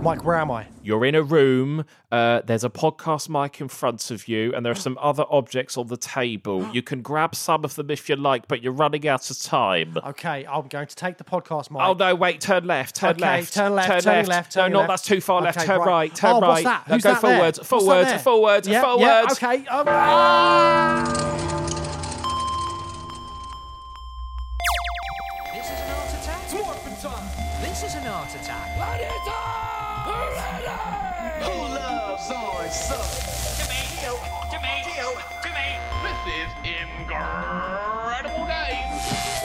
Mike, where am I? You're in a room, there's a podcast mic in front of you, and there are some other objects on the table. You can grab some of them if you like, but you're running out of time. Okay, I'm going to take the podcast mic. Oh, no, wait, turn left, turn left. Turn left. No, that's too far left. Turn right, turn right. What's that? Who's go that forwards, there? forwards. Yeah, okay. This is an art attack. Who loves on Tomato. This is Incredible Games.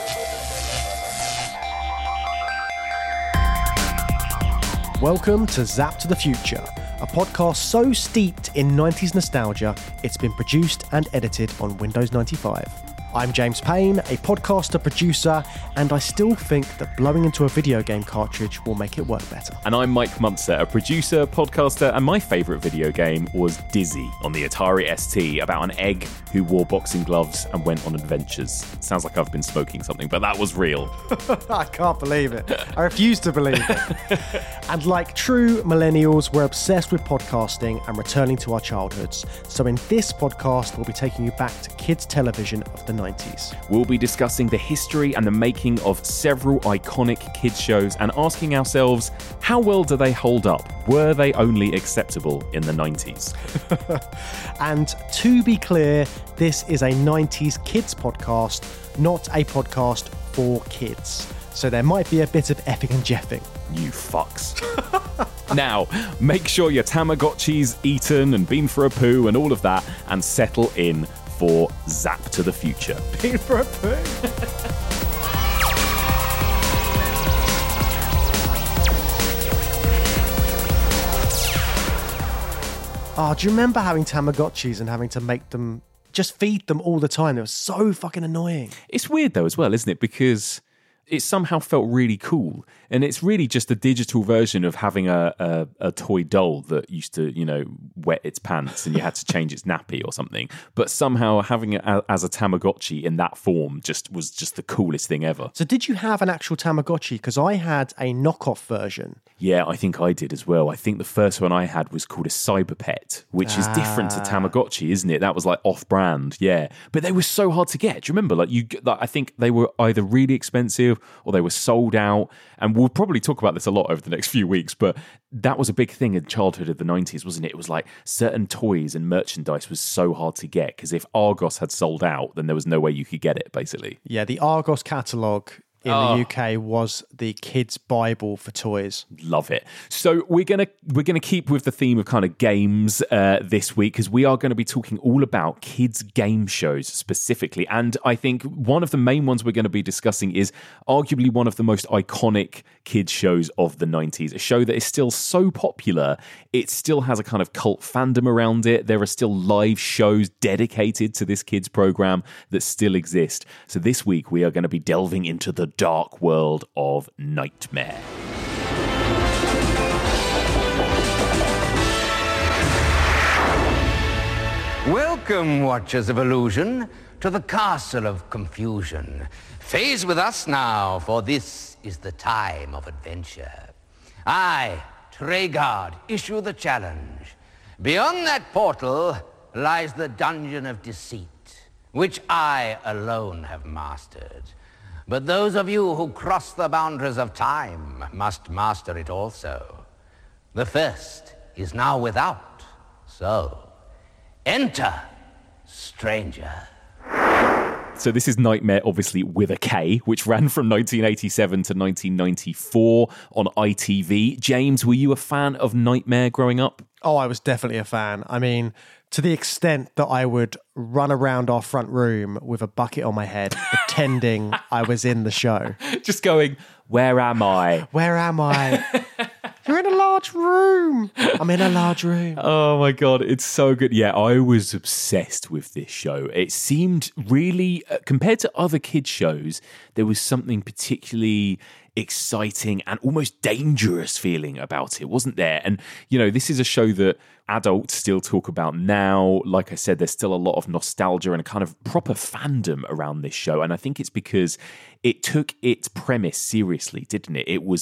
Welcome to Zap to the Future, a podcast so steeped in 90s nostalgia, it's been produced and edited on Windows 95. I'm James Payne, a podcaster, producer, and I still think that blowing into a video game cartridge will make it work better. And I'm Mike Munster, a producer, podcaster, and my favourite video game was Dizzy on the Atari ST, about an egg who wore boxing gloves and went on adventures. Sounds like I've been smoking something, but that was real. I can't believe it. I refuse to believe it. And like true millennials, we're obsessed with podcasting and returning to our childhoods. So in this podcast, we'll be taking you back to kids' television of the 90s. We'll be discussing the history and the making of several iconic kids shows and asking ourselves, how well do they hold up? Were they only acceptable in the 90s? And to be clear, this is a 90s kids podcast, not a podcast for kids. So there might be a bit of effing and jeffing. You fucks. Now, make sure your Tamagotchi's eaten and been for a poo and all of that, and settle in for Zap to the Future. Been for a poo. Oh, do you remember having Tamagotchis and having to make them, just feed them all the time? It was so fucking annoying. It's weird though as well, isn't it? Because it somehow felt really cool. And it's really just a digital version of having a toy doll that used to, wet its pants and you had to change its nappy or something. But somehow having it as a Tamagotchi in that form was just the coolest thing ever. So did you have an actual Tamagotchi? Because I had a knockoff version. Yeah, I think I did as well. I think the first one I had was called a Cyber Pet, which is different to Tamagotchi, isn't it? That was like off-brand, yeah. But they were so hard to get. Do you remember? I think they were either really expensive or they were sold out. And we'll probably talk about this a lot over the next few weeks, but that was a big thing in childhood of the 90s, wasn't it? It was like certain toys and merchandise was so hard to get because if Argos had sold out, then there was no way you could get it, basically. Yeah, the Argos catalogue in the UK was the kids' Bible for toys. Love it. So we're gonna keep with the theme of kind of games this week because we are going to be talking all about kids' game shows specifically. And I think one of the main ones we're going to be discussing is arguably one of the most iconic kids shows of the 90s. A show that is still so popular, it still has a kind of cult fandom around it. There are still live shows dedicated to this kids program that still exist. So this week we are going to be delving into the dark world of Nightmare. Welcome, Watchers of Illusion, to the Castle of Confusion. Phase with us now, for this is the time of adventure. I, Tregard, issue the challenge. Beyond that portal lies the Dungeon of Deceit, which I alone have mastered. But those of you who cross the boundaries of time must master it also. The first is now without, so enter, stranger. So this is Nightmare, obviously with a K, which ran from 1987 to 1994 on ITV. James, were you a fan of Nightmare growing up? Oh, I was definitely a fan. I mean, to the extent that I would run around our front room with a bucket on my head, pretending I was in the show. Just going, where am I? Where am I? You're in a large room. I'm in a large room. Oh my God, it's so good. Yeah, I was obsessed with this show. It seemed really, compared to other kids' shows, there was something particularly exciting and almost dangerous feeling about it, wasn't there? And, this is a show that adults still talk about now. Like I said, there's still a lot of nostalgia and a kind of proper fandom around this show. And I think it's because it took its premise seriously, didn't it? It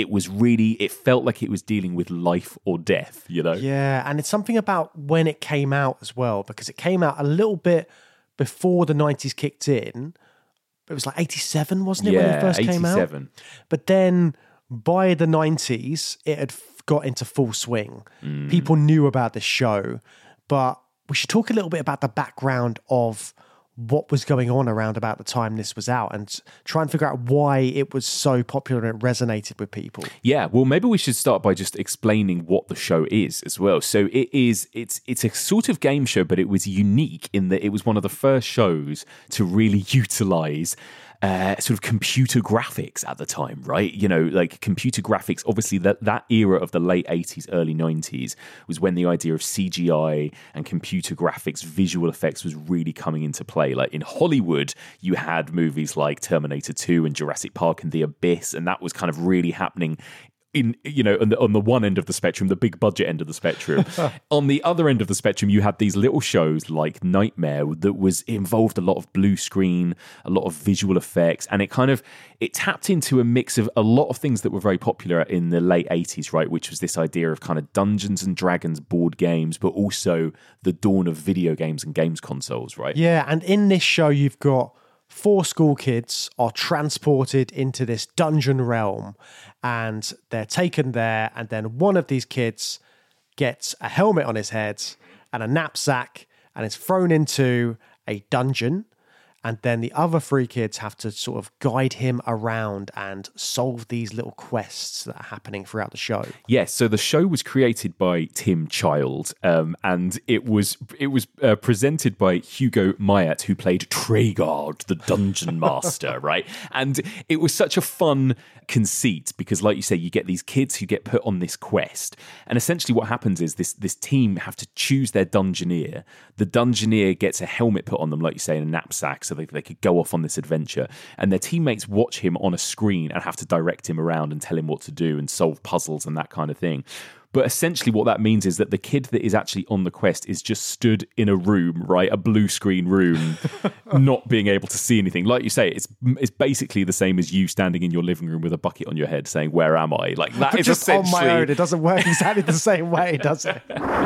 felt like it was dealing with life or death, Yeah, and it's something about when it came out as well, because it came out a little bit before the 90s kicked in. It was like 87, wasn't it, when it first came out? 87. But then by the 90s, it had got into full swing. People knew about this show, but we should talk a little bit about the background of what was going on around about the time this was out and try and figure out why it was so popular and it resonated with people. Yeah, well, maybe we should start by just explaining what the show is as well. So it's a sort of game show, but it was unique in that it was one of the first shows to really utilize sort of computer graphics at the time, right? Like computer graphics, obviously that era of the late 80s, early 90s was when the idea of CGI and computer graphics, visual effects was really coming into play. Like in Hollywood, you had movies like Terminator 2 and Jurassic Park and The Abyss, and that was kind of really happening on the one end of the spectrum, the big budget end of the spectrum. On the other end of the spectrum, you had these little shows like Nightmare that involved a lot of blue screen, a lot of visual effects, and it tapped into a mix of a lot of things that were very popular in the late 80s, right? Which was this idea of kind of Dungeons and Dragons board games, but also the dawn of video games and games consoles, right? Yeah, and in this show, you've got 4 school kids are transported into this dungeon realm and they're taken there, and then one of these kids gets a helmet on his head and a knapsack and is thrown into a dungeon, and then the other 3 kids have to sort of guide him around and solve these little quests that are happening throughout the show. Yes, so the show was created by Tim Child, and it was presented by Hugo Myatt, who played Tregard, the Dungeon Master, right? And it was such a fun conceit because, like you say, you get these kids who get put on this quest, and essentially what happens is this team have to choose their Dungeoneer. The Dungeoneer gets a helmet put on them, like you say, and a knapsack, so they could go off on this adventure, and their teammates watch him on a screen and have to direct him around and tell him what to do and solve puzzles and that kind of thing. But essentially what that means is that the kid that is actually on the quest is just stood in a room, right? A blue screen room, not being able to see anything. Like you say, it's basically the same as you standing in your living room with a bucket on your head saying, "Where am I?" Like that but is just essentially... on my own. It doesn't work exactly the same way, does it?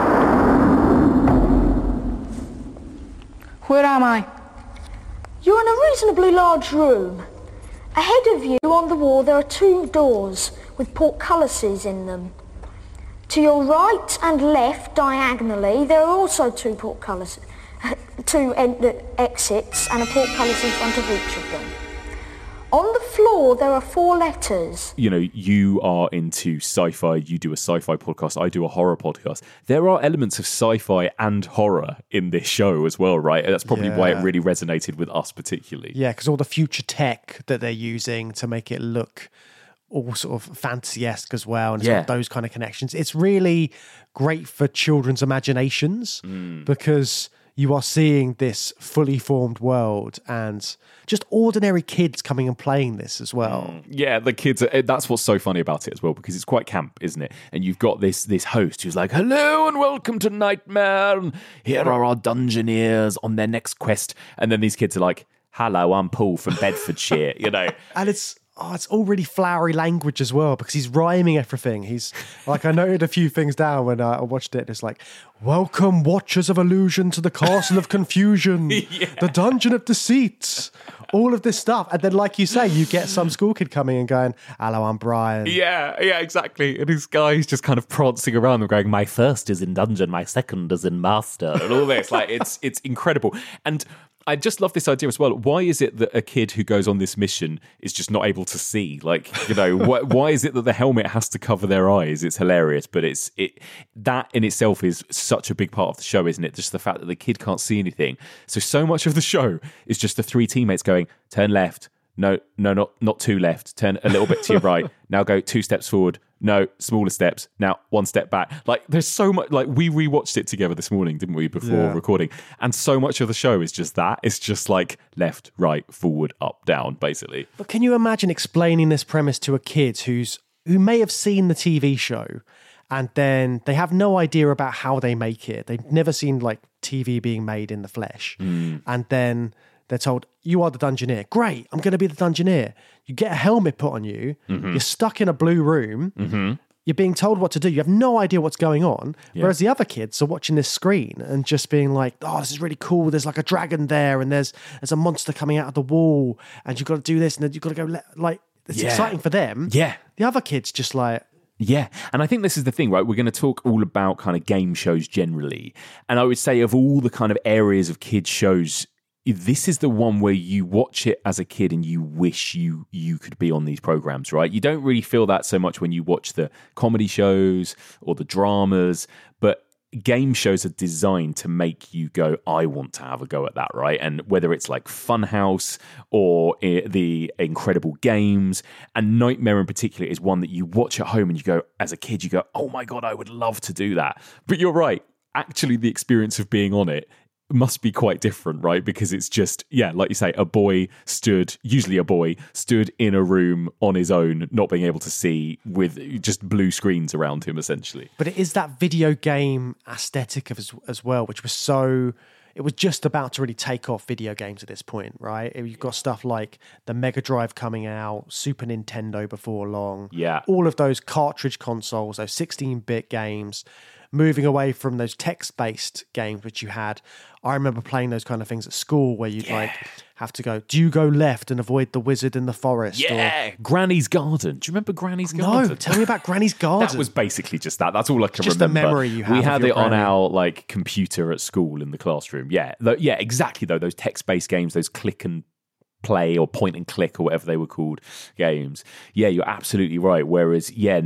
Where am I? You're in a reasonably large room. Ahead of you on the wall there are 2 doors with portcullises in them. To your right and left diagonally there are also 2 portcullises, 2 exits and a portcullis in front of each of them. On the floor there are 4 letters. You are into sci-fi, you do a sci-fi podcast, I do a horror podcast. There are elements of sci-fi and horror in this show as well, right? That's probably why it really resonated with us particularly. Yeah, because all the future tech that they're using to make it look all sort of fantasy-esque as well, and it's got those kind of connections. It's really great for children's imaginations because you are seeing this fully formed world and just ordinary kids coming and playing this as well. Yeah, the kids, that's what's so funny about it as well, because it's quite camp, isn't it? And you've got this host who's like, "Hello and welcome to Nightmare, and here are our Dungeoneers on their next quest." And then these kids are like, "Hello, I'm Paul from Bedfordshire," And it's all really flowery language as well, because he's rhyming everything. He's like, I noted a few things down when I watched it. And it's like, "Welcome, watchers of illusion, to the castle of confusion, the dungeon of deceit," all of this stuff. And then, like you say, you get some school kid coming and going, "Hello, I'm Brian." Yeah, exactly. And this guy's just kind of prancing around and going, "My first is in dungeon, my second is in master," and all this. Like, it's incredible. And I just love this idea as well. Why is it that a kid who goes on this mission is just not able to see? Like, why is it that the helmet has to cover their eyes? It's hilarious, but that in itself is such a big part of the show, isn't it? Just the fact that the kid can't see anything. So much of the show is just the 3 teammates going, "Turn left. No, not 2 left. Turn a little bit to your right. Now go 2 steps forward. no, smaller steps. Now, one step back. Like, there's so much, like, we rewatched it together this morning, didn't we, before recording? And so much of the show is just that. It's just like left, right, forward, up, down, basically. But can you imagine explaining this premise to a kid who may have seen the TV show and then they have no idea about how they make it? They've never seen like TV being made in the flesh. And then they're told, you are the Dungeoneer. Great, I'm going to be the Dungeoneer. You get a helmet put on you. You're stuck in a blue room. You're being told what to do. You have no idea what's going on. Whereas the other kids are watching this screen and just being like, oh, this is really cool. There's like a dragon there and there's a monster coming out of the wall and you've got to do this and then you've got to go, like, it's exciting for them. Yeah. The other kids just like... Yeah, and I think this is the thing, right? We're going to talk all about kind of game shows generally. And I would say of all the kind of areas of kids shows, this is the one where you watch it as a kid and you wish you could be on these programs, right? You don't really feel that so much when you watch the comedy shows or the dramas, but game shows are designed to make you go, I want to have a go at that, right? And whether it's like Funhouse or the Incredible Games, and Nightmare in particular is one that you watch at home and you go, as a kid, you go, oh my God, I would love to do that. But you're right. Actually, the experience of being on it must be quite different, right? Because it's just, like you say, usually a boy stood in a room on his own, not being able to see, with just blue screens around him, essentially. But it is that video game aesthetic as well, which was so... It was just about to really take off video games at this point, right? You've got stuff like the Mega Drive coming out, Super Nintendo before long. Yeah. All of those cartridge consoles, those 16-bit games, moving away from those text-based games which you had. I remember playing those kind of things at school where you'd like have to go, do you go left and avoid the wizard in the forest? Yeah, Granny's Garden. Do you remember Granny's Garden? No, tell me about Granny's Garden. That was basically just that. That's all I can just remember. Just a memory you have. We had of it your on granny. our like computer at school in the classroom. Yeah, exactly though. Those text-based games, those click and play or point and click or whatever they were called games. Yeah, you're absolutely right. Whereas,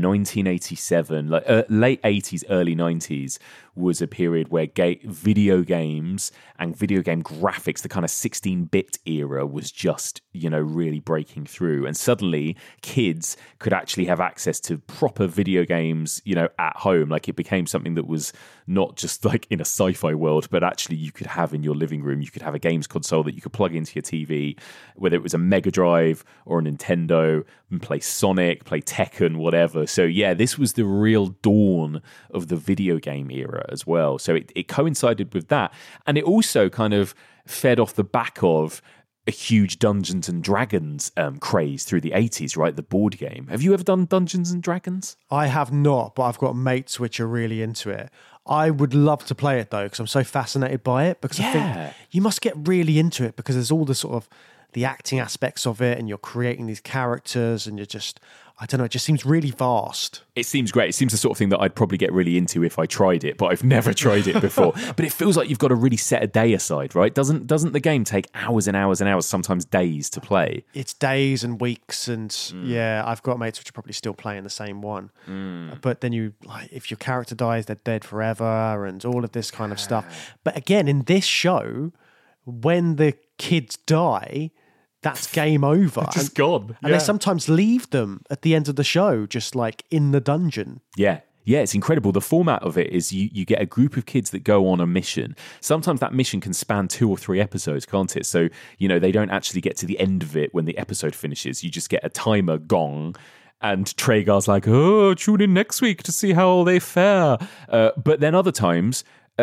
1987, like late 80s, early 90s was a period where video games and video game graphics, the kind of 16-bit era, was just, really breaking through. And suddenly kids could actually have access to proper video games, at home. Like, it became something that was not just like in a sci-fi world, but actually you could have in your living room. You could have a games console that you could plug into your TV, whether it was a Mega Drive or a Nintendo, and play Sonic, play Tekken, whatever. So this was the real dawn of the video game era as well. So it coincided with that. And it also kind of fed off the back of a huge Dungeons and Dragons craze through the 80s, right? The board game. Have you ever done Dungeons and Dragons? I have not, but I've got mates which are really into it. I would love to play it though, because I'm so fascinated by it, because I think you must get really into it because there's all the sort of the acting aspects of it and you're creating these characters and you're just, I don't know, it just seems really vast. It seems great. It seems the sort of thing that I'd probably get really into if I tried it, but I've never tried it before. But it feels like you've got to really set a day aside, right? Doesn't the game take hours and hours and hours, sometimes days to play? It's days and weeks and I've got mates which are probably still playing the same one. But then if your character dies, they're dead forever and all of this kind of stuff. But again, in this show, when the kids die, that's game over. They're just gone. And they sometimes leave them at the end of the show, just like in the dungeon. Yeah, it's incredible. The format of it is you get a group of kids that go on a mission. Sometimes that mission can span 2 or 3 episodes, can't it? So, they don't actually get to the end of it when the episode finishes. You just get a timer gong. And Traegar's like, tune in next week to see how they fare. But then other times,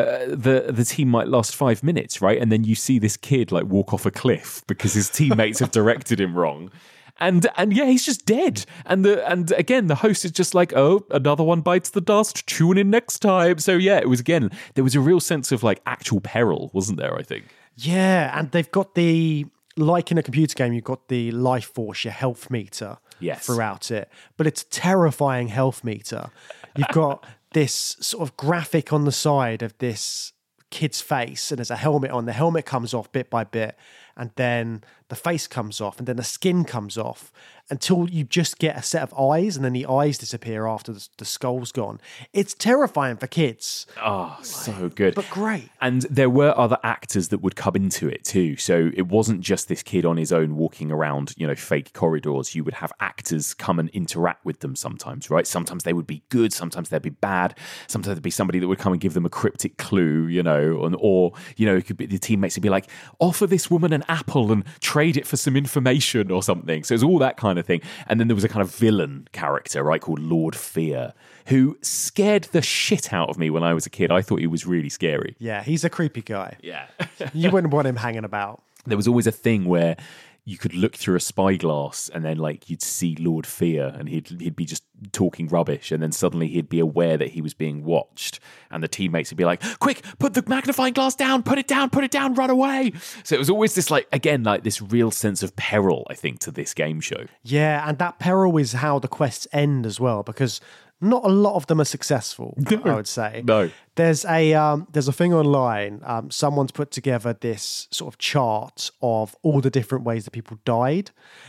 the team might last 5 minutes, right? And then you see this kid like walk off a cliff because his teammates have directed him wrong. And he's just dead. And again, the host is just like, another one bites the dust. Tune in next time. So it was, again, there was a real sense of like actual peril, wasn't there, I think? Yeah, and they've got like in a computer game, you've got the life force, your health meter throughout it. But it's a terrifying health meter. You've got this sort of graphic on the side of this kid's face and there's a helmet on. The helmet comes off bit by bit and then the face comes off, and then the skin comes off, until you just get a set of eyes, and then the eyes disappear after the skull's gone. It's terrifying for kids. Oh, so good. But great. And there were other actors that would come into it too. So it wasn't just this kid on his own walking around, fake corridors. You would have actors come and interact with them sometimes, right? Sometimes they would be good, sometimes they'd be bad. Sometimes there'd be somebody that would come and give them a cryptic clue, or it could be the teammates would be like, offer this woman an apple and trade it for some information or something. So it's all that kind of thing. And then there was a kind of villain character, right, called Lord Fear, who scared the shit out of me when I was a kid. I thought he was really scary. Yeah, he's a creepy guy. Yeah. You wouldn't want him hanging about. There was always a thing where you could look through a spyglass and then you'd see Lord Fear and he'd be just talking rubbish, and then suddenly he'd be aware that he was being watched, and the teammates would be like, quick, put the magnifying glass down, put it down, run away. So it was always this this real sense of peril, I think, to this game show. Yeah, and that peril is how the quests end as well, because not a lot of them are successful, I would say. No. There's a thing online. Someone's put together this sort of chart of all the different ways that people died.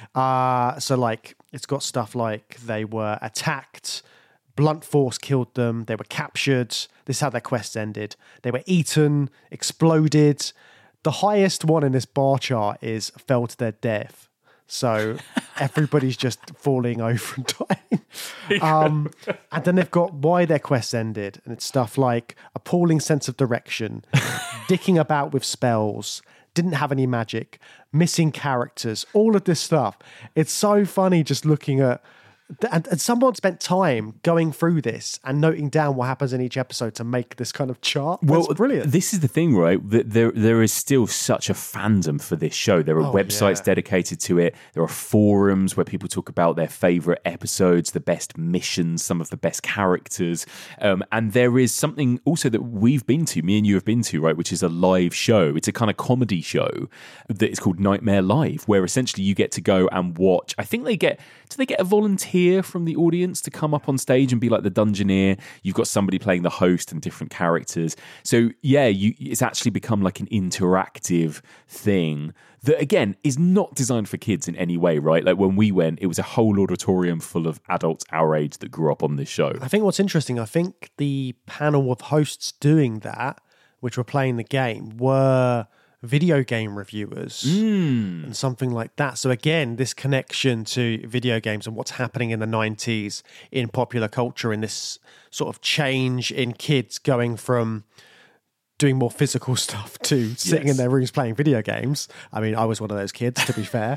It's got stuff like they were attacked, blunt force killed them, they were captured. This is how their quest ended. They were eaten, exploded. The highest one in this bar chart is fell to their death. So everybody's just falling over and dying. And then they've got why their quest ended. And it's stuff like appalling sense of direction, dicking about with spells, didn't have any magic, missing characters, all of this stuff. It's so funny just looking at... And someone spent time going through this and noting down what happens in each episode to make this kind of chart. That's brilliant. This is the thing, right? There is still such a fandom for this show. There are websites dedicated to it. There are forums where people talk about their favourite episodes, the best missions, some of the best characters. And there is something also that we've been to, me and you have been to, right, which is a live show. It's a kind of comedy show that is called Nightmare Live, where essentially you get to go and watch. I think do they get a volunteer from the audience to come up on stage and be like the Dungeoneer? You've got somebody playing the host and different characters. So yeah, it's actually become like an interactive thing that, again, is not designed for kids in any way, right? Like when we went, it was a whole auditorium full of adults our age that grew up on this show. I think what's interesting, I think the panel of hosts doing that, which were playing the game, were video game reviewers and something like that. So again, this connection to video games and what's happening in the 90s in popular culture, in this sort of change in kids going from doing more physical stuff to sitting in their rooms playing video games. I mean, I was one of those kids, to be fair.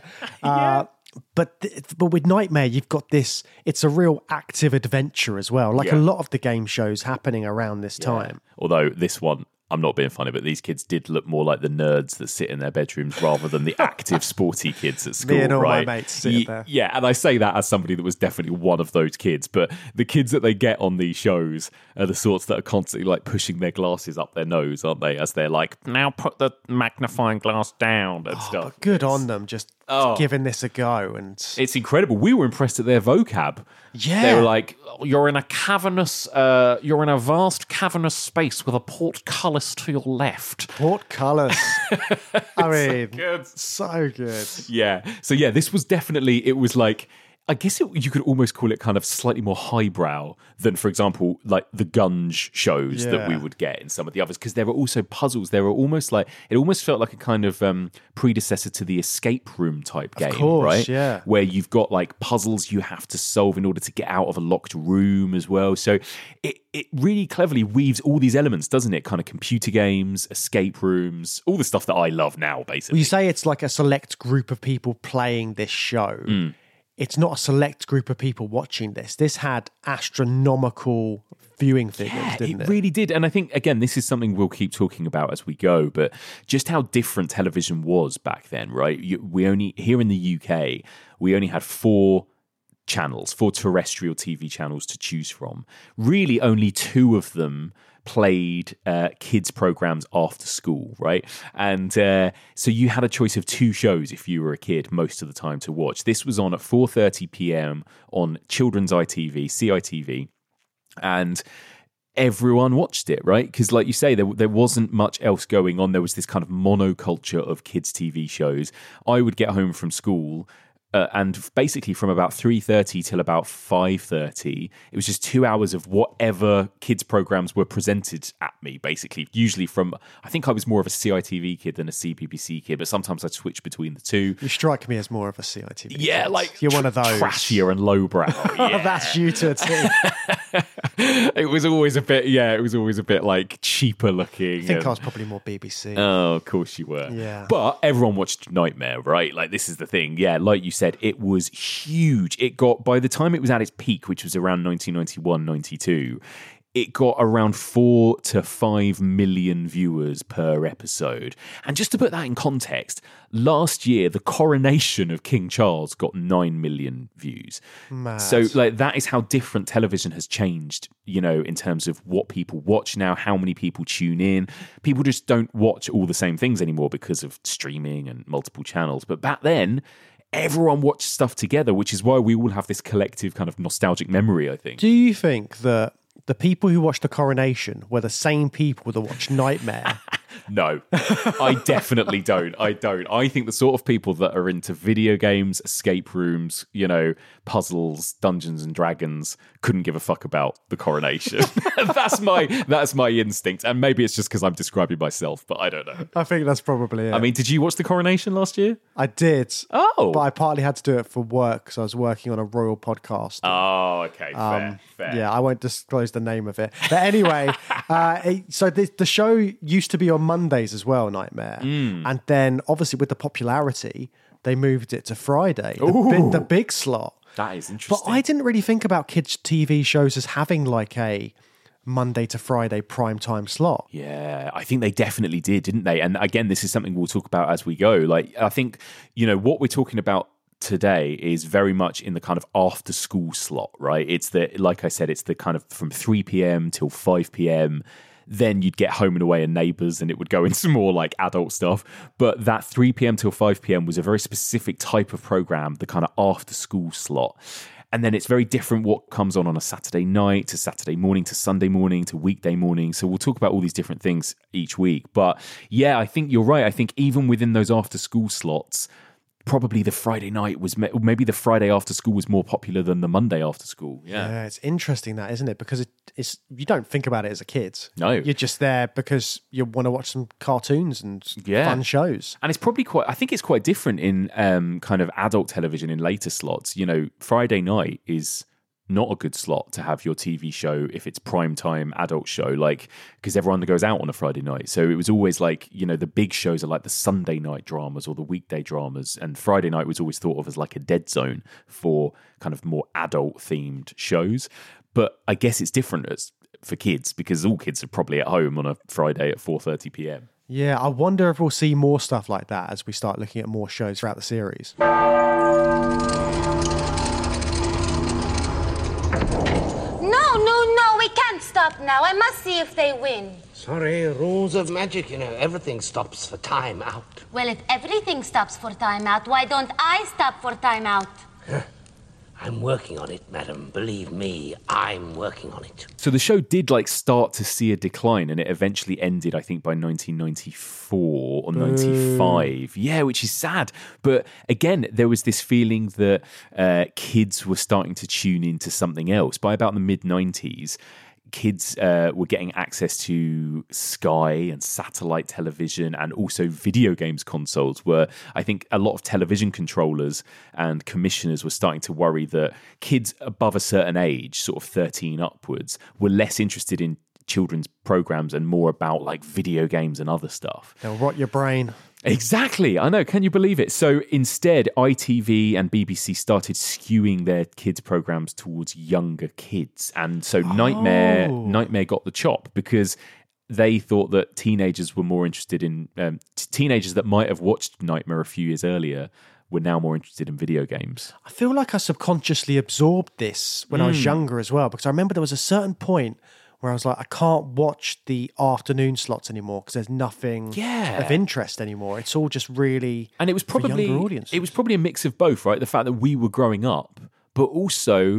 But with Nightmare, you've got this, it's a real active adventure as well. Like a lot of the game shows happening around this time. Although this one, I'm not being funny, but these kids did look more like the nerds that sit in their bedrooms rather than the active, sporty kids at school. Me and all right? my mates sitting there. Yeah, and I say that as somebody that was definitely one of those kids. But the kids that they get on these shows are the sorts that are constantly like pushing their glasses up their nose, aren't they? As they're like, now put the magnifying glass down and stuff. But good on them, just giving this a go. And it's incredible. We were impressed at their vocab. Yeah. They were like, You're in a vast cavernous space with a portcullis to your left. Portcullis. I mean, so good. Yeah. So yeah, this was definitely, it was like, I guess you could almost call it kind of slightly more highbrow than, for example, like the Gunge shows that we would get in some of the others, because there were also puzzles. There were almost like, it almost felt like a kind of predecessor to the escape room type game, right? Yeah. Where you've got like puzzles you have to solve in order to get out of a locked room as well. So it really cleverly weaves all these elements, doesn't it? Kind of computer games, escape rooms, all the stuff that I love now, basically. Well, you say it's like a select group of people playing this show. It's not a select group of people watching this. This had astronomical viewing figures, didn't it? It really did. And I think, again, this is something we'll keep talking about as we go, but just how different television was back then, right? Here in the UK, we only had 4 terrestrial TV channels to choose from. Really, only 2 of them played kids programs after school, right? And so you had a choice of 2 shows if you were a kid most of the time to watch. This was on at 4:30 p.m. on Children's ITV, CITV, and everyone watched it, right? Because like you say, there wasn't much else going on. There was this kind of monoculture of kids' TV shows. I would get home from school and basically from about 3:30 till about 5:30, it was just 2 hours of whatever kids programs were presented at me, basically. Usually from, I think I was more of a CITV kid than a CBBC kid, but sometimes I'd switch between the two. You strike me as more of a CITV kid. Yeah, like you're one of those. Trashier and lowbrow. Yeah. That's you to a T. It was always a bit like cheaper looking. I think I was probably more BBC. Oh, of course you were. Yeah. But everyone watched Nightmare, right? Like, this is the thing. Yeah, like you said, it was huge. It got, by the time it was at its peak, which was around 1991, 92, it got around 4 to 5 million viewers per episode. And just to put that in context, last year, the coronation of King Charles got 9 million views. Mad. So, like, that is how different television has changed, you know, in terms of what people watch now, how many people tune in. People just don't watch all the same things anymore because of streaming and multiple channels. But back then, everyone watched stuff together, which is why we all have this collective kind of nostalgic memory, I think. Do you think that the people who watched the coronation were the same people that watched Nightmare? No, I definitely don't. I don't. I think the sort of people that are into video games, escape rooms, you know, puzzles, Dungeons and Dragons couldn't give a fuck about the coronation. That's my instinct. And maybe it's just because I'm describing myself, but I don't know. I think that's probably it. I mean, did you watch the coronation last year? I did. Oh. But I partly had to do it for work because I was working on a royal podcast. Oh, okay. Fair. Yeah, I won't disclose the name of it. But anyway, so the show used to be on Mondays as well, Nightmare. And then obviously with the popularity, they moved it to Friday, the big slot. That is interesting. But I didn't really think about kids' TV shows as having like a Monday to Friday primetime slot. Yeah, I think they definitely did, didn't they? And again, this is something we'll talk about as we go. Like, I think, you know, what we're talking about today is very much in the kind of after school slot, right? It's the, like I said, it's the kind of from 3 p.m. till 5 p.m. Then you'd get Home and Away and Neighbours and it would go into more like adult stuff. But that 3 p.m. till 5 p.m. was a very specific type of program, the kind of after school slot. And then it's very different what comes on a Saturday night to Saturday morning to Sunday morning to weekday morning. So we'll talk about all these different things each week. But yeah, I think you're right. I think even within those after school slots, probably the Friday night was, maybe the Friday after school was more popular than the Monday after school. Yeah, it's interesting that, isn't it? Because it's you don't think about it as a kid. No. You're just there because you want to watch some cartoons and fun shows. And it's probably I think it's quite different in kind of adult television in later slots. You know, Friday night is not a good slot to have your TV show if it's primetime adult show, like, because everyone goes out on a Friday night. So it was always like, you know, the big shows are like the Sunday night dramas or the weekday dramas, and Friday night was always thought of as like a dead zone for kind of more adult themed shows. But I guess it's different for kids because all kids are probably at home on a Friday at 4:30 p.m. Yeah, I wonder if we'll see more stuff like that as we start looking at more shows throughout the series. No, we can't stop now. I must see if they win. Sorry, rules of magic, you know, everything stops for time out. Well, if everything stops for time out, why don't I stop for time out? I'm working on it, madam. Believe me, I'm working on it. So the show did like start to see a decline, and it eventually ended, I think, by 1994 or 95. Yeah, which is sad. But again, there was this feeling that kids were starting to tune into something else. By about the mid-90s, kids were getting access to Sky and satellite television and also video games consoles, where I think a lot of television controllers and commissioners were starting to worry that kids above a certain age, sort of 13 upwards, were less interested in children's programs and more about like video games and other stuff. They'll rot your brain. Exactly. I know. Can you believe it? So instead, ITV and BBC started skewing their kids' programs towards younger kids. And so Nightmare got the chop because they thought that teenagers were more interested in... teenagers that might have watched Nightmare a few years earlier were now more interested in video games. I feel like I subconsciously absorbed this when I was younger as well, because I remember there was a certain point where I was like, I can't watch the afternoon slots anymore because there's nothing of interest anymore. It's all just really and it was probably for younger audiences. It was probably a mix of both, right? The fact that we were growing up, but also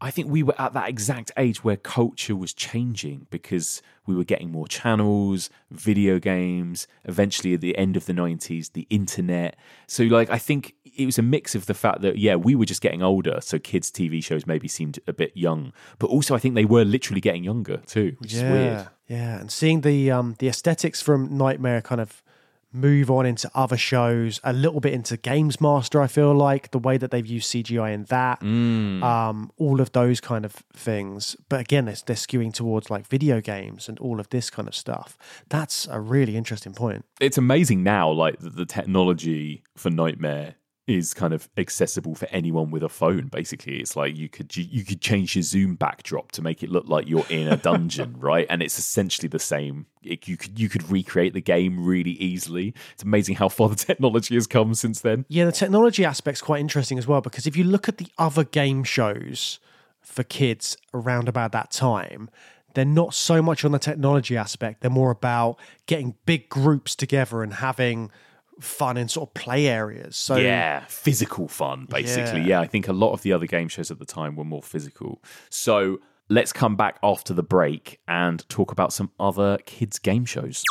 I think we were at that exact age where culture was changing because we were getting more channels, video games, eventually at the end of the 90s, the internet. So like, I think it was a mix of the fact that, yeah, we were just getting older. So kids' TV shows maybe seemed a bit young, but also I think they were literally getting younger too, which is weird. Yeah. And seeing the aesthetics from Nightmare kind of move on into other shows, a little bit into Games Master, I feel like, the way that they've used CGI in that, all of those kind of things. But again, they're skewing towards like video games and all of this kind of stuff. That's a really interesting point. It's amazing now, like the technology for Nightmare is kind of accessible for anyone with a phone. Basically, it's like you could change your zoom backdrop to make it look like you're in a dungeon, right? And it's essentially the same. You could recreate the game really easily. It's amazing how far the technology has come since then. Yeah, the technology aspect's quite interesting as well, because if you look at the other game shows for kids around about that time, they're not so much on the technology aspect. They're more about getting big groups together and having fun in sort of play areas. So yeah, physical fun, basically. Yeah, I think a lot of the other game shows at the time were more physical. So let's come back after the break and talk about some other kids' game shows.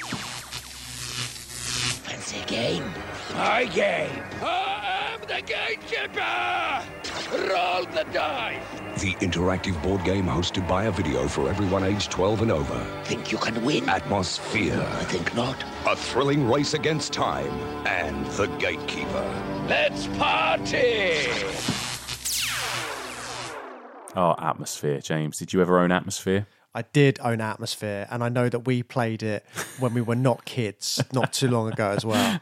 Fancy a game? My game. I am the gatekeeper. Roll the dice. The interactive board game hosted by a video for everyone aged 12 and over. Think you can win? Atmosphere. I think not. A thrilling race against time. And the gatekeeper. Let's party. Oh, Atmosphere, James. Did you ever own Atmosphere? I did own Atmosphere, and I know that we played it when we were not kids, not too long ago as well.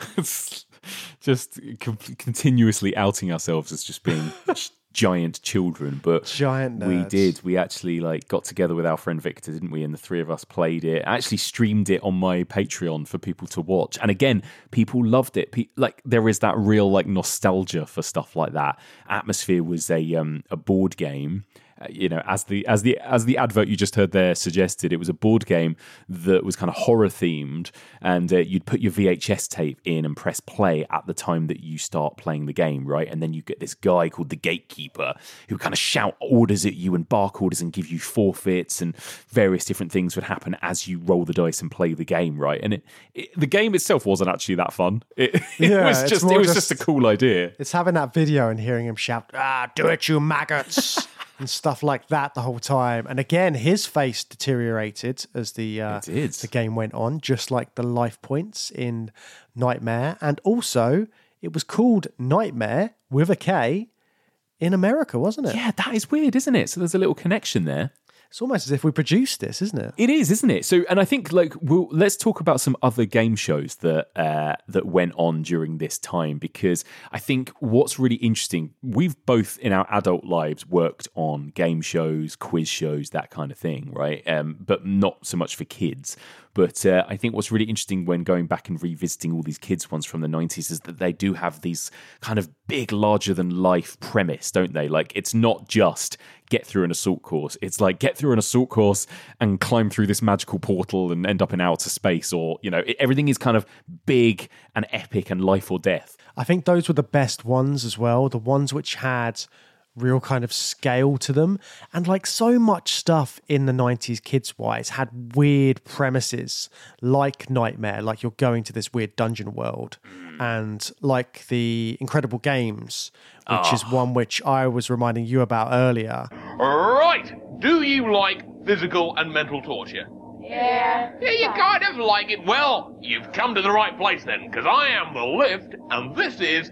Just continuously outing ourselves as just being giant children, but giant nerds. We actually like got together with our friend Victor, didn't we? And the three of us played it. I actually streamed it on my Patreon for people to watch. And again, people loved it. Like there is that real like nostalgia for stuff like that. Atmosphere was a board game. You know, as the advert you just heard there suggested, it was a board game that was kind of horror themed, and you'd put your VHS tape in and press play at the time that you start playing the game, right? And then you get this guy called the Gatekeeper who kind of shout orders at you and bark orders and give you forfeits, and various different things would happen as you roll the dice and play the game, right? And the game itself wasn't actually that fun. It was just a cool idea. It's having that video and hearing him shout, "Do it, you maggots!" and stuff like that the whole time. And again, his face deteriorated as the game went on, just like the life points in Nightmare. And also, it was called Nightmare with a K in America, wasn't it? Yeah, that is weird, isn't it? So there's a little connection there. It's almost as if we produced this, isn't it? It is, isn't it? So, and I think like let's talk about some other game shows that went on during this time, because I think what's really interesting, we've both in our adult lives worked on game shows, quiz shows, that kind of thing, right? But not so much for kids. But I think what's really interesting when going back and revisiting all these kids ones from the 90s is that they do have these kind of big, larger-than-life premise, don't they? Like, it's not just get through an assault course. It's like get through an assault course and climb through this magical portal and end up in outer space, or, you know, everything is kind of big and epic and life or death. I think those were the best ones as well, the ones which had real kind of scale to them. And like so much stuff in the 90s kids-wise had weird premises, like Nightmare, like you're going to this weird dungeon world, and like the Incredible Games, which is one which I was reminding you about earlier. Right. Do you like physical and mental torture? Yeah. Yeah, you kind of like it. Well, you've come to the right place then, because I am the Lift, and this is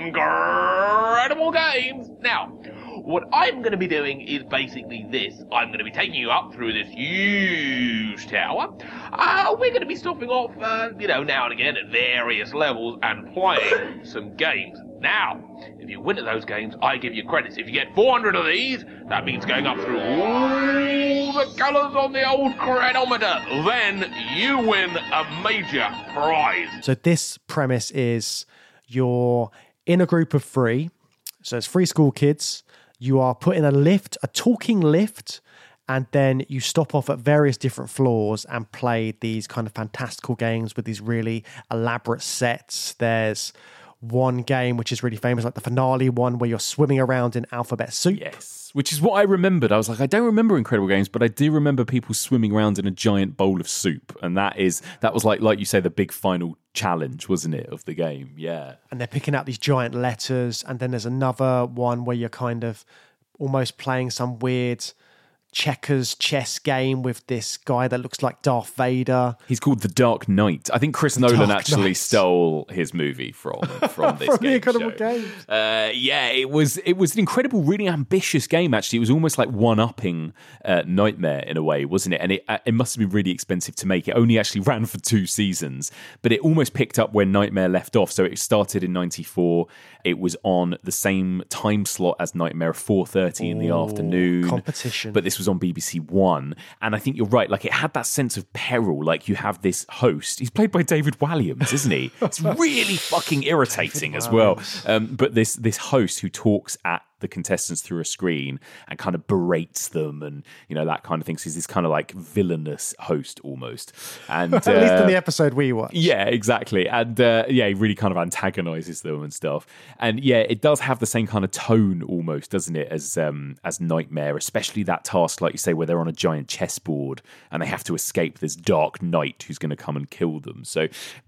Incredible Games. Now, what I'm going to be doing is basically this. I'm going to be taking you up through this huge tower. We're going to be stopping off, now and again at various levels and playing some games. Now, if you win at those games, I give you credits. If you get 400 of these, that means going up through all the colours on the old chronometer. Then you win a major prize. So this premise is you're in a group of three. So it's 3 school kids. You are put in a lift, a talking lift, and then you stop off at various different floors and play these kind of fantastical games with these really elaborate sets. There's one game which is really famous, like the finale one where you're swimming around in alphabet soup. Yes, which is what I remembered. I was like, I don't remember Incredible Games, but I do remember people swimming around in a giant bowl of soup, and that was like you say, the big final challenge, wasn't it, of the game? Yeah. And they're picking out these giant letters, and then there's another one where you're kind of almost playing some weird checkers chess game with this guy that looks like Darth Vader. He's called The Dark Knight. I think Chris Nolan actually stole his movie from this from game the Incredible show. Games. Yeah, it was an incredible, really ambitious game. Actually, it was almost like one-upping Nightmare in a way, wasn't it? And it must have been really expensive to make. It only actually ran for 2 seasons, but it almost picked up where Nightmare left off. So it started in '94. It was on the same time slot as Nightmare, 4:30 in the afternoon. Competition. But this was on BBC One, and I think you're right. Like, it had that sense of peril. Like, you have this host. He's played by David Walliams, isn't he? It's really fucking irritating as well. But this host who talks at the contestants through a screen and kind of berates them, and that kind of thing. So he's this kind of like villainous host almost. And at least in the episode we watched. Yeah, exactly. And he really kind of antagonizes them and stuff. And yeah, it does have the same kind of tone almost, doesn't it, as Nightmare, especially that task, like you say, where they're on a giant chessboard and they have to escape this dark knight who's going to come and kill them. So,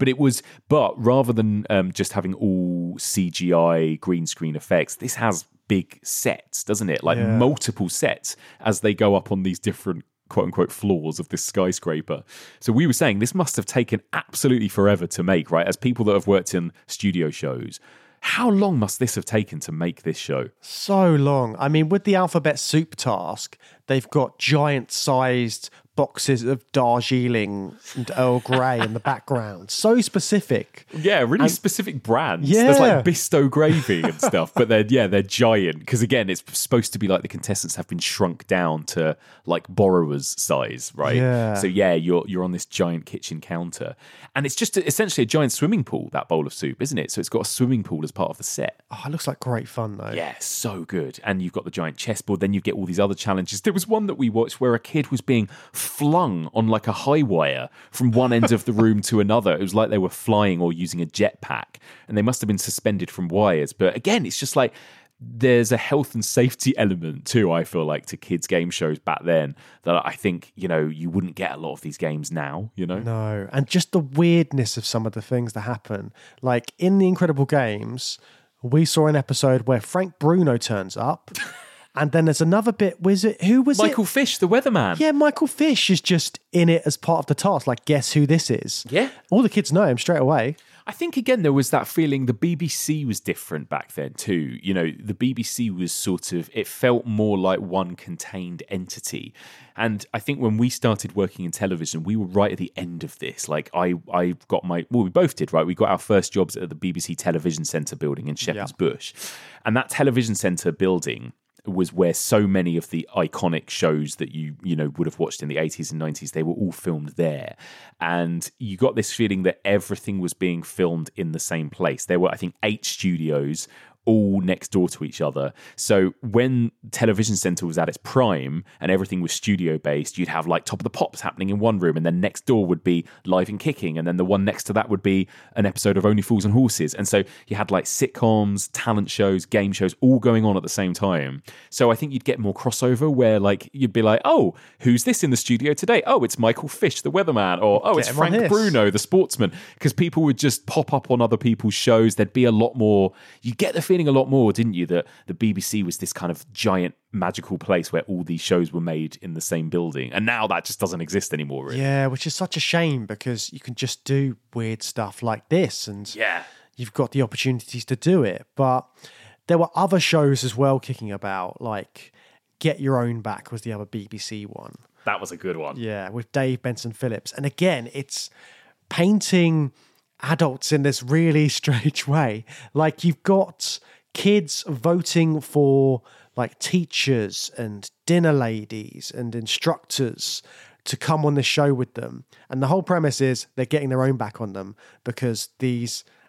but rather than just having all CGI green screen effects, this has big sets, doesn't it? Like multiple sets as they go up on these different quote-unquote floors of this skyscraper. So we were saying this must have taken absolutely forever to make, right? As people that have worked in studio shows, how long must this have taken to make this show? So long. I mean, with the alphabet soup task, they've got giant-sized boxes of Darjeeling and Earl Grey in the background. So specific. Yeah, really specific brands. Yeah. There's like Bisto gravy and stuff, but they're giant. Because again, it's supposed to be like the contestants have been shrunk down to like borrowers' size, right? Yeah. So yeah, you're on this giant kitchen counter. And it's just essentially a giant swimming pool, that bowl of soup, isn't it? So it's got a swimming pool as part of the set. Oh, it looks like great fun though. Yeah, so good. And you've got the giant chessboard, then you get all these other challenges. There was one that we watched where a kid was being flung on like a high wire from one end of the room to another. It was like they were flying or using a jetpack, and they must have been suspended from wires. But again, it's just like there's a health and safety element too, I feel like, to kids' game shows back then that I think, you wouldn't get a lot of these games now, No, and just the weirdness of some of the things that happen. Like in the Incredible Games, we saw an episode where Frank Bruno turns up. And then there's another bit, who was Michael Fish, the weatherman. Yeah, Michael Fish is just in it as part of the task. Like, guess who this is? Yeah. All the kids know him straight away. I think, again, there was that feeling the BBC was different back then too. The BBC was sort of, it felt more like one contained entity. And I think when we started working in television, we were right at the end of this. Like I got we both did, right? We got our first jobs at the BBC Television Centre building in Shepherd's Bush. And that television centre building was where so many of the iconic shows that you would have watched in the 80s and 90s, they were all filmed there. And you got this feeling that everything was being filmed in the same place. There were, I think, 8 studios all next door to each other. So when Television Centre was at its prime and everything was studio based, you'd have like Top of the Pops happening in one room, and then next door would be Live and Kicking, and then the one next to that would be an episode of Only Fools and Horses. And so you had like sitcoms, talent shows, game shows all going on at the same time. So I think you'd get more crossover where like you'd be like, oh, who's this in the studio today? Oh, it's Michael Fish, the weatherman, or oh, it's Frank Bruno, the sportsman. Because people would just pop up on other people's shows. There'd be a lot more, you get the feeling a lot more, didn't you, that the BBC was this kind of giant magical place where all these shows were made in the same building, and now that just doesn't exist anymore, really. Yeah, which is such a shame, because you can just do weird stuff like this, and you've got the opportunities to do it. But there were other shows as well kicking about, like Get Your Own Back was the other BBC one. That was a good one. Yeah, with Dave Benson Phillips. And again, it's painting adults in this really strange way. Like, you've got kids voting for like teachers and dinner ladies and instructors to come on the show with them. And the whole premise is they're getting their own back on them because these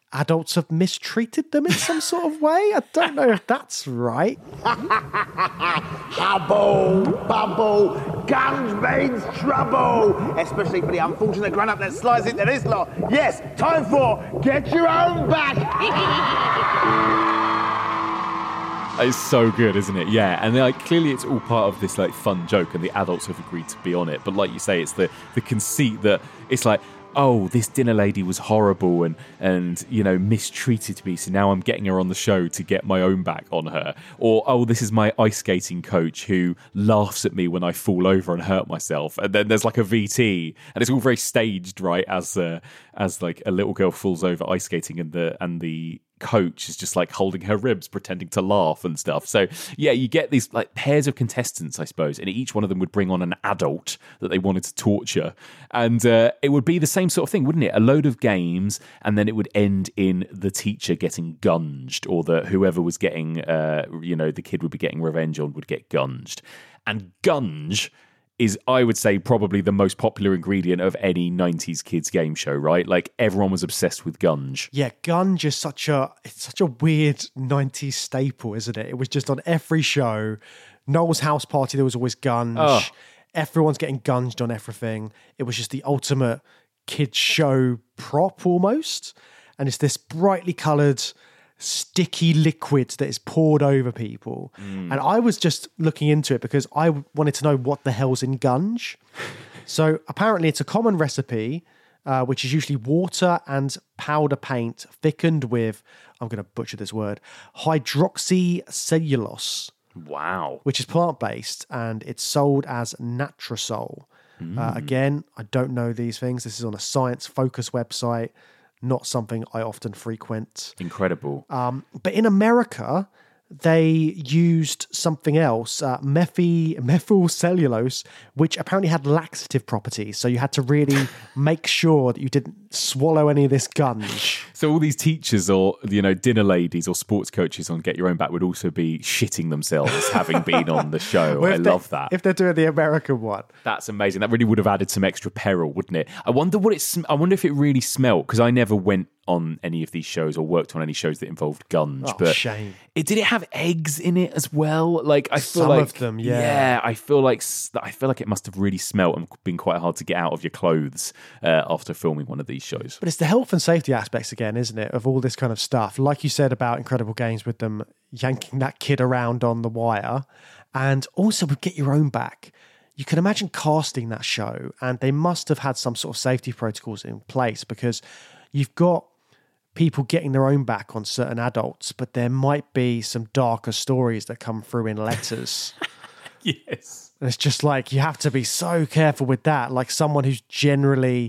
adults have mistreated them in some sort of way. I don't know if that's right. Habbo, bubble, guns means trouble. Especially for the unfortunate grown-up that slides into this lot. Yes, time for Get Your Own Back. It's so good, isn't it? Yeah, and like clearly it's all part of this like fun joke, and the adults have agreed to be on it. But like you say, it's the conceit that it's like, oh, this dinner lady was horrible and you know mistreated me, so now I'm getting her on the show to get my own back on her. Or oh, this is my ice skating coach who laughs at me when I fall over and hurt myself. And then there's like a VT, and it's all very staged, right? As like a little girl falls over ice skating, and the coach is just like holding her ribs, pretending to laugh and stuff. So yeah, you get these like pairs of contestants, I suppose, and each one of them would bring on an adult that they wanted to torture, and it would be the same sort of thing, wouldn't it? A load of games, and then it would end in the teacher getting gunged, or whoever was getting the kid would be getting revenge on would get gunged. And gunge is, I would say, probably the most popular ingredient of any 90s kids game show, right? Like, everyone was obsessed with gunge. Yeah, gunge is such a weird 90s staple, isn't it? It was just on every show. Noel's house party, there was always gunge. Oh. Everyone's getting gunged on everything. It was just the ultimate kids show prop, almost. And it's this brightly coloured, sticky liquid that is poured over people. And I was just looking into it because I wanted to know what the hell's in gunge. So apparently it's a common recipe, which is usually water and powder paint thickened with, I'm going to butcher this word, hydroxycellulose. Wow. Which is plant-based, and it's sold as Natrosol. Again, I don't know these things. This is on a Science Focus website. Not something I often frequent. Incredible. But in America, they used something else, methyl cellulose, which apparently had laxative properties. So you had to really make sure that you didn't swallow any of this gunge. So all these teachers or, dinner ladies or sports coaches on Get Your Own Back would also be shitting themselves having been on the show. Well, I love that. If they're doing the American one. That's amazing. That really would have added some extra peril, wouldn't it? I wonder if it really smelled, because I never went on any of these shows or worked on any shows that involved gunge. Oh, but shame. Did it have eggs in it as well? Like, I feel some like, of them, yeah. Yeah, I feel like it must have really smelt and been quite hard to get out of your clothes after filming one of these shows. But it's the health and safety aspects again, isn't it, of all this kind of stuff. Like you said about Incredible Games with them yanking that kid around on the wire, and also with Get Your Own Back. You can imagine casting that show, and they must have had some sort of safety protocols in place, because you've got people getting their own back on certain adults, but there might be some darker stories that come through in letters. Yes. And it's just like, you have to be so careful with that. Like someone who has genuinely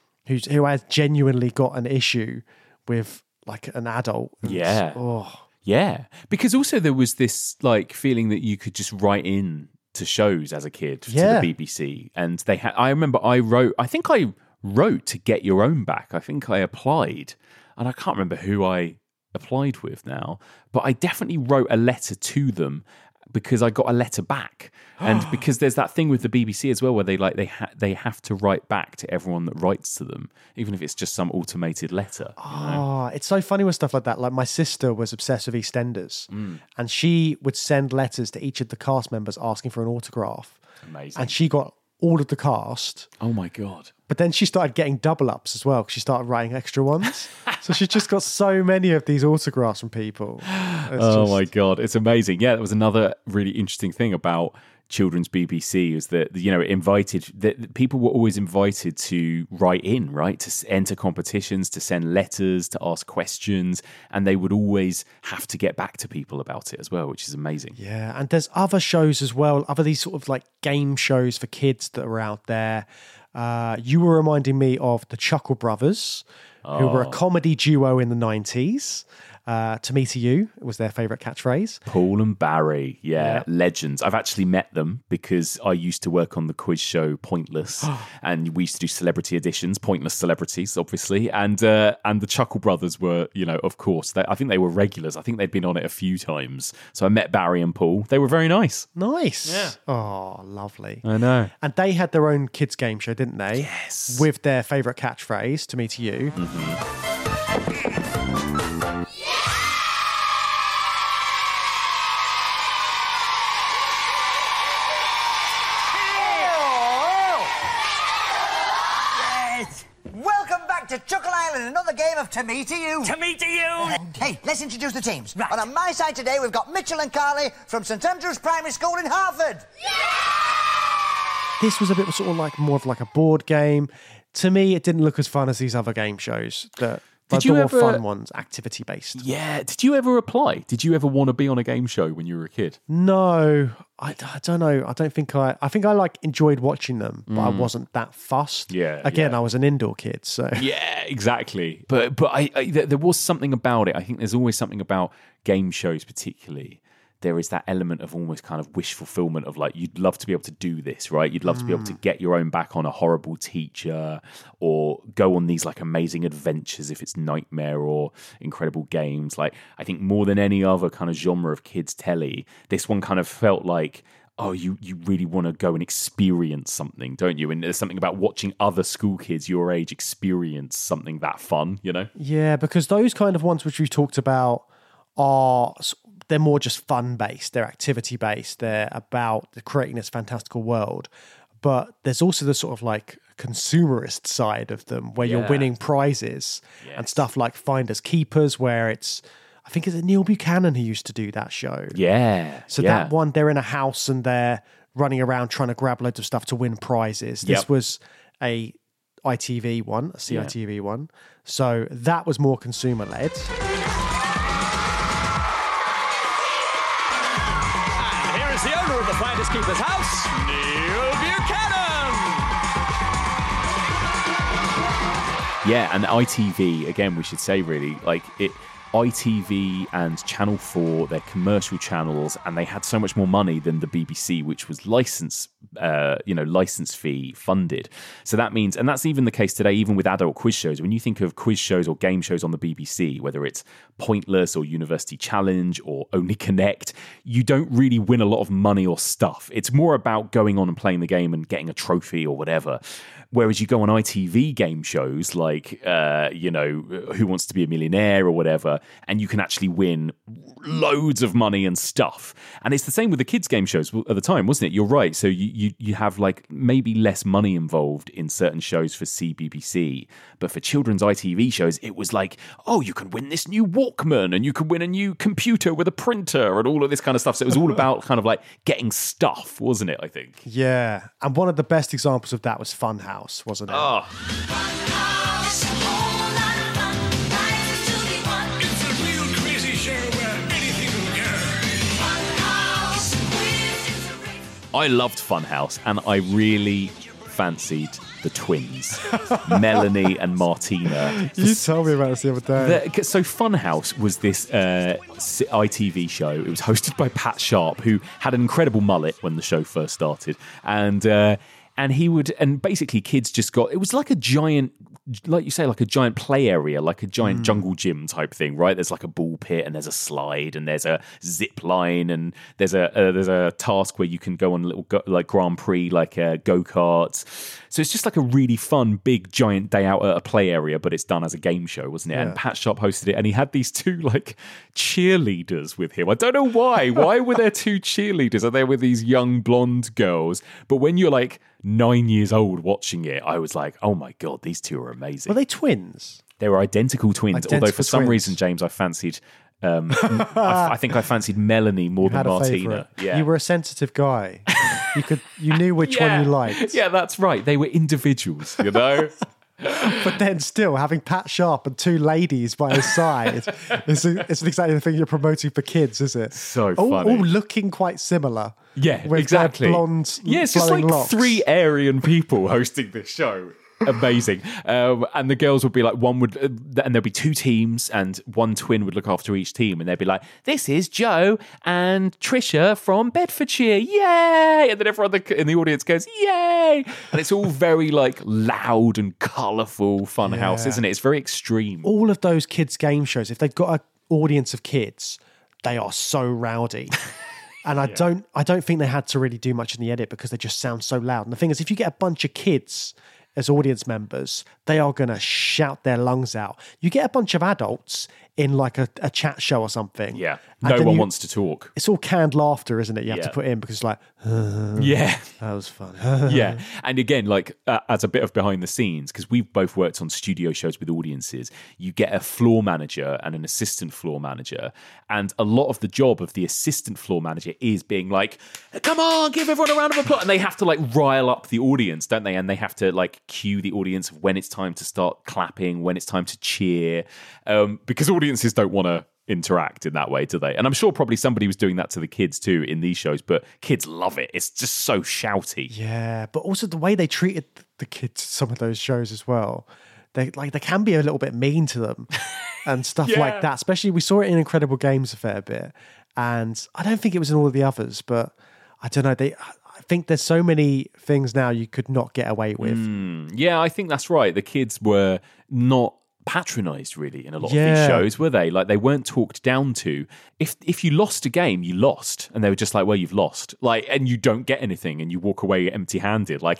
got an issue with like an adult. Yeah. Yeah. Because also there was this like feeling that you could just write in to shows as a kid to the BBC. And they had, I remember I think I wrote to Get Your Own Back. I think I applied. And I can't remember who I applied with now, but I definitely wrote a letter to them because I got a letter back. And because there's that thing with the BBC as well, where they have to write back to everyone that writes to them, even if it's just some automated letter. It's so funny with stuff like that. Like my sister was obsessed with EastEnders, and she would send letters to each of the cast members asking for an autograph. Amazing. And she got all of the cast. Oh my God. But then she started getting double ups as well, because she started writing extra ones. So she just got so many of these autographs from people. My God. It's amazing. Yeah, that was another really interesting thing about children's BBC, is that, people were always invited to write in, right? To enter competitions, to send letters, to ask questions. And they would always have to get back to people about it as well, which is amazing. Yeah. And there's other shows as well, other these sort of like game shows for kids that are out there. You were reminding me of the Chuckle Brothers, who were a comedy duo in the 90s. To me to you, it was their favourite catchphrase. Paul and Barry, yeah, legends. I've actually met them because I used to work on the quiz show Pointless, and we used to do celebrity editions, Pointless celebrities, obviously. And the Chuckle Brothers were, of course, I think they were regulars. I think they'd been on it a few times. So I met Barry and Paul. They were very nice. Nice. Yeah. Oh, lovely. I know. And they had their own kids game show, didn't they? Yes. With their favourite catchphrase, To me to you. in another game of To Me To You. To Me To You! Hey, let's introduce the teams. Right. And on my side today, we've got Mitchell and Carly from St Andrews Primary School in Hartford. This was a bit sort of like more of like a board game. To me, it didn't look as fun as these other game shows. The more fun ones, activity-based. Yeah. Did you ever apply? Did you ever want to be on a game show when you were a kid? No, I don't know. I think I like enjoyed watching them, but I wasn't that fussed. Yeah. Again, I was an indoor kid, so Yeah, exactly. But there was something about it. I think there's always something about game shows, particularly. There is that element of almost kind of wish fulfillment of like, you'd love to be able to do this, right? You'd love to be able to get your own back on a horrible teacher or go on these like amazing adventures if it's Nightmare or Incredible Games. Like, I think more than any other kind of genre of kids telly, this one kind of felt like, oh, you really want to go and experience something, don't you? And there's something about watching other school kids your age experience something that fun, you know? Yeah, because those kind of ones which we've talked about they're more just fun-based, they're activity-based, they're about creating this fantastical world. But there's also the sort of like consumerist side of them where you're winning prizes and stuff like Finders Keepers, where I think it's Neil Buchanan who used to do that show. Yeah. So that one, they're in a house and they're running around trying to grab loads of stuff to win prizes. This was a ITV one, a CITV one. So that was more consumer-led. The owner of the Finders Keepers house, Neil Buchanan. Yeah, and ITV, again, we should say really, like ITV and Channel 4, they're commercial channels, and they had so much more money than the BBC, which was license fee funded. So that means, and that's even the case today, even with adult quiz shows. When you think of quiz shows or game shows on the BBC, whether it's Pointless or University Challenge or Only Connect, you don't really win a lot of money or stuff. It's more about going on and playing the game and getting a trophy or whatever. Whereas you go on ITV game shows like, Who Wants to Be a Millionaire or whatever, and you can actually win loads of money and stuff. And it's the same with the kids' game shows at the time, wasn't it? You're right. So you have like maybe less money involved in certain shows for CBBC, but for children's ITV shows, it was like, oh, you can win this new Walkman and you can win a new computer with a printer and all of this kind of stuff. So it was all about kind of like getting stuff, wasn't it, I think? Yeah. And one of the best examples of that was Funhouse, wasn't it? Oh. I loved Funhouse, and I really fancied the twins, Melanie and Martina. You told me about this the other day. So Funhouse was this ITV show. It was hosted by Pat Sharp, who had an incredible mullet when the show first started, and basically kids just got, it was like a giant, like you say, like a giant play area, like a giant jungle gym type thing, right? There's like a ball pit and there's a slide and there's a zip line and there's a task where you can go on a little like Grand Prix, like go-karts. So it's just like a really fun, big, giant day out at a play area, but it's done as a game show, wasn't it? Yeah. And Pat Sharp hosted it, and he had these two like cheerleaders with him. I don't know why. Why were there two cheerleaders? Are there with these young blonde girls? But when you're like 9 years old watching it, I was like, oh my God, these two are amazing. Were they twins? They were identical twins, although for some reason, James, I fancied... I think I fancied Melanie more than Martina. Yeah. You were a sensitive guy. You knew which one you liked. Yeah, that's right. They were individuals, you know? But then still, having Pat Sharp and two ladies by his side, it's exactly the thing you're promoting for kids, is it? So funny. All looking quite similar. Yeah, with exactly. Blonde, it's just like locks. 3 Aryan people hosting this show. Amazing. And the girls would be like, and there'd be 2 teams, and one twin would look after each team, and they'd be like, this is Joe and Trisha from Bedfordshire, yay! And then everyone in the audience goes, yay! And it's all very like loud and colourful Funhouse, isn't it? It's very extreme. All of those kids' game shows, if they've got an audience of kids, they are so rowdy. And I don't think they had to really do much in the edit because they just sound so loud. And the thing is, if you get a bunch of kids as audience members, they are going to shout their lungs out. You get a bunch of adults, in like a chat show or something. Yeah. And No one wants to talk. It's all canned laughter, isn't it? You have to Yeah. put in because it's like, Yeah. that was fun. Yeah. And again, like as a bit of behind the scenes, because we've both worked on studio shows with audiences, you get a floor manager and an assistant floor manager. And a lot of the job of the assistant floor manager is being like, come on, give everyone a round of applause. And they have to like rile up the audience, don't they? And they have to like cue the audience of when it's time to start clapping, when it's time to cheer, because audiences don't want to interact in that way, do they? And I'm sure probably somebody was doing that to the kids too in these shows, but kids love it. It's just so shouty. Yeah, but also the way they treated the kids in some of those shows as well. They can be a little bit mean to them and stuff like that. Especially we saw it in Incredible Games a fair bit, and I don't think it was in all of the others, but I don't know. I think there's so many things now you could not get away with. Yeah, I think that's right. The kids were not patronized really in a lot of these shows, were they? Like they weren't talked down to. If you lost a game, you lost, and they were just like, well, you've lost, like, and you don't get anything, and you walk away empty-handed. Like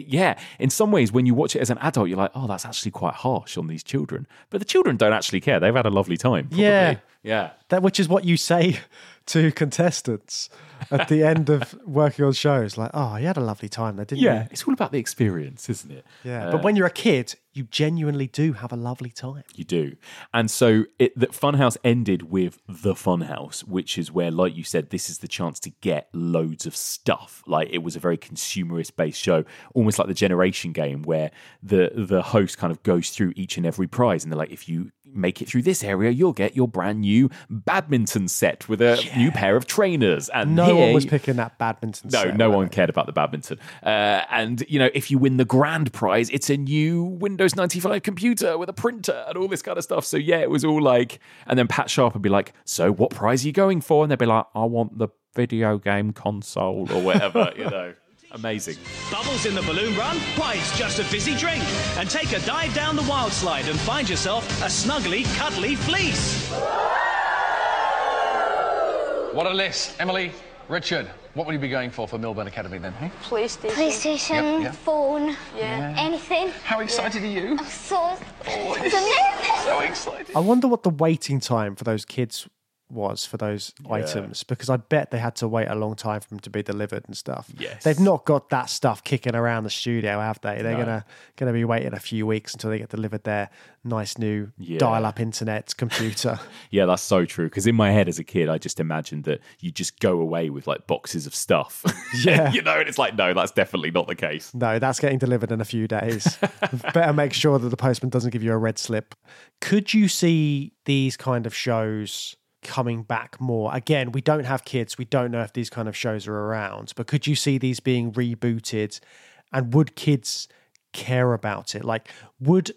in some ways when you watch it as an adult, you're like, oh, that's actually quite harsh on these children, but the children don't actually care. They've had a lovely time, probably. Yeah, that, which is what you say to contestants at the end of working on shows, like, oh, you had a lovely time there, didn't you? Yeah, it's all about the experience, isn't it? Yeah, but when you're a kid, you genuinely do have a lovely time. You do. And so that Funhouse ended with the Funhouse, which is where, like you said, this is the chance to get loads of stuff. Like it was a very consumerist-based show, almost like the Generation game, where the host kind of goes through each and every prize, and they're like, if you make it through this area, you'll get your brand new badminton set with a new pair of trainers. And no one was picking that badminton set. No one cared about the badminton. And, you know, if you win the grand prize, it's a new Windows 95 computer with a printer and all this kind of stuff. So, yeah, it was all like... And then Pat Sharp would be like, so what prize are you going for? And they'd be like, I want the video game console or whatever, you know. Amazing. Bubbles in the balloon run? Why, it's just a fizzy drink. And take a dive down the wild slide and find yourself a snuggly, cuddly fleece. What a list. Emily, Richard, what will you be going for Millburn Academy then, hey? PlayStation, phone, anything. How excited are you? I'm so excited. I wonder what the waiting time for those kids was for those items, because I bet they had to wait a long time for them to be delivered and stuff. Yes. They've not got that stuff kicking around the studio, have they? They're gonna be waiting a few weeks until they get delivered their nice new dial-up internet computer. Yeah, that's so true. Because in my head as a kid, I just imagined that you just go away with like boxes of stuff. Yeah. You know, and it's like, no, that's definitely not the case. No, that's getting delivered in a few days. Better make sure that the postman doesn't give you a red slip. Could you see these kind of shows coming back more? Again, we don't have kids. We don't know if these kind of shows are around, but could you see these being rebooted, and would kids care about it? Like, would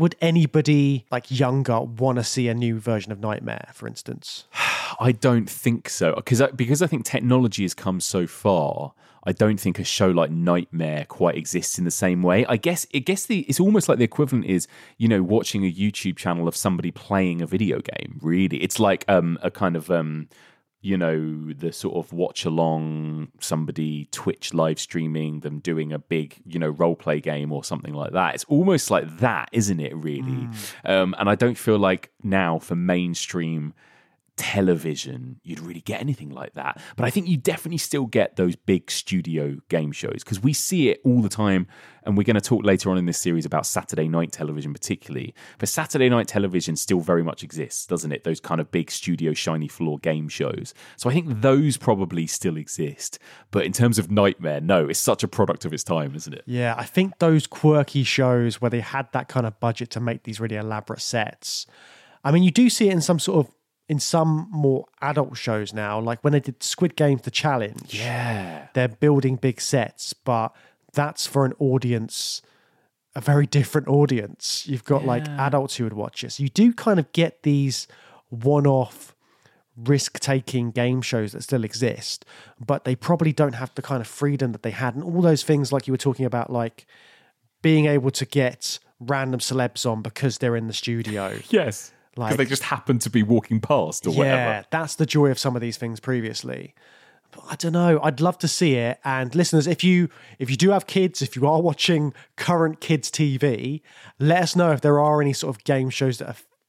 anybody like younger want to see a new version of Nightmare, for instance? I don't think so, because I think technology has come so far. I don't think a show like Nightmare quite exists in the same way. I guess it's almost like the equivalent is, you know, watching a YouTube channel of somebody playing a video game. Really, it's like a kind of you know, the sort of watch along, somebody Twitch live streaming them doing a big, you know, role play game or something like that. It's almost like that, isn't it? Really, and I don't feel like now for mainstream television you'd really get anything like that, but I think you definitely still get those big studio game shows, because we see it all the time, and we're going to talk later on in this series about Saturday night television particularly, but Saturday night television still very much exists, doesn't it? Those kind of big studio shiny floor game shows. So I think those probably still exist, but in terms of Nightmare, no, it's such a product of its time, isn't it? Yeah, I think those quirky shows where they had that kind of budget to make these really elaborate sets, I mean, you do see it in some more adult shows now, like when they did Squid Games The Challenge. Yeah. They're building big sets, but that's for an audience, a very different audience. You've got like adults who would watch it. So you do kind of get these one-off risk-taking game shows that still exist, but they probably don't have the kind of freedom that they had. And all those things like you were talking about, like being able to get random celebs on because they're in the studio. Yes. Because they just happen to be walking past or whatever. Yeah, that's the joy of some of these things previously. But I don't know. I'd love to see it. And listeners, if you do have kids, if you are watching current kids TV, let us know if there are any sort of game shows that are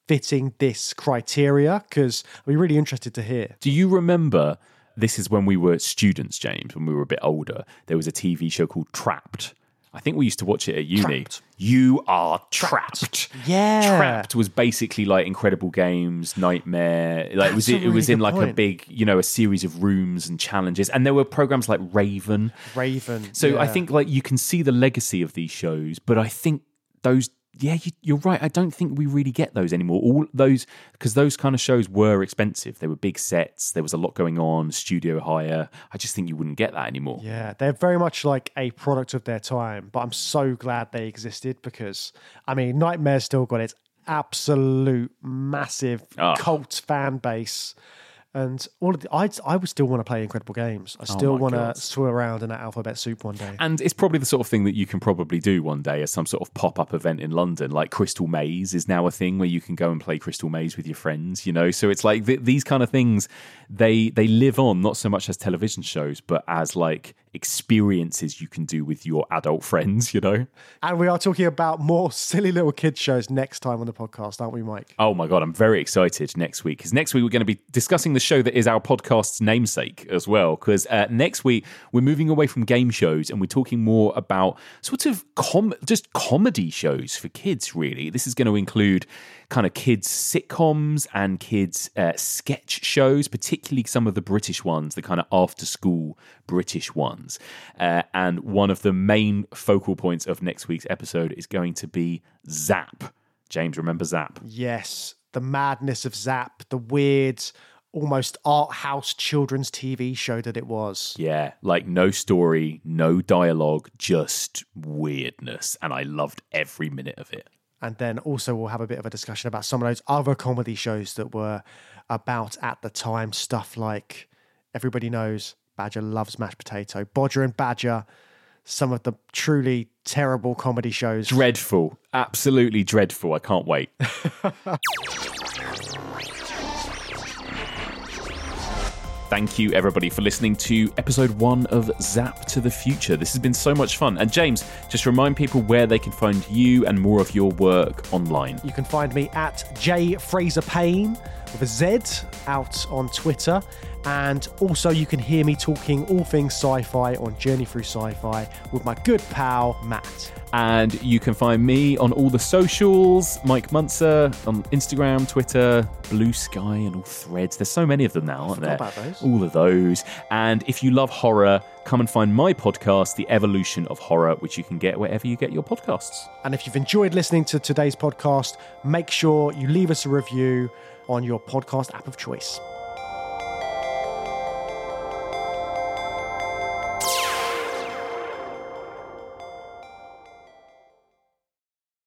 fitting this criteria? Because I'd be really interested to hear. Do you remember, this is when we were students, James, when we were a bit older, there was a TV show called Trapped. I think we used to watch it at uni. Trapped. You are trapped. Yeah. Trapped was basically like Incredible Games, Nightmare. Like That's it was a in really like good a point. big, a series of rooms and challenges. And there were programs like Raven. So I think like you can see the legacy of these shows, but I think those, you're right. I don't think we really get those anymore. All those, because those kind of shows were expensive. They were big sets. There was a lot going on, studio hire. I just think you wouldn't get that anymore. Yeah, they're very much like a product of their time, but I'm so glad they existed because, I mean, Nightmare's still got its absolute massive cult fan base. And all of I would still want to play Incredible Games. I still want to swim around in that alphabet soup one day. And it's probably the sort of thing that you can probably do one day as some sort of pop-up event in London. Like Crystal Maze is now a thing where you can go and play Crystal Maze with your friends, So it's like these kind of things, they live on not so much as television shows, but as like experiences you can do with your adult friends, And we are talking about more silly little kids shows next time on the podcast, aren't we, Mike? Oh my God, I'm very excited next week. Because next week we're going to be discussing the show that is our podcast's namesake as well. Because next week we're moving away from game shows and we're talking more about sort of just comedy shows for kids, really. This is going to include kind of kids sitcoms and kids sketch shows, particularly some of the British ones, the kind of after school British ones. And one of the main focal points of next week's episode is going to be Zap. James, remember Zap? Yes, the madness of Zap, the weird, almost art house children's TV show that it was. Yeah, like no story, no dialogue, just weirdness. And I loved every minute of it. And then also we'll have a bit of a discussion about some of those other comedy shows that were about at the time. Stuff like, everybody knows, Badger loves mashed potato. Bodger and Badger, some of the truly terrible comedy shows. Dreadful. Absolutely dreadful. I can't wait. Thank you, everybody, for listening to episode 1 of Zap to the Future. This has been so much fun. And James, just remind people where they can find you and more of your work online. You can find me at J Fraser Payne with a Z out on Twitter. And also you can hear me talking all things sci-fi on Journey Through Sci-Fi with my good pal, Matt. And you can find me on all the socials, Mike Munzer, on Instagram, Twitter, Blue Sky, and all Threads. There's so many of them now, aren't there? About those. All of those. And if you love horror, come and find my podcast, The Evolution of Horror, which you can get wherever you get your podcasts. And if you've enjoyed listening to today's podcast, make sure you leave us a review on your podcast app of choice.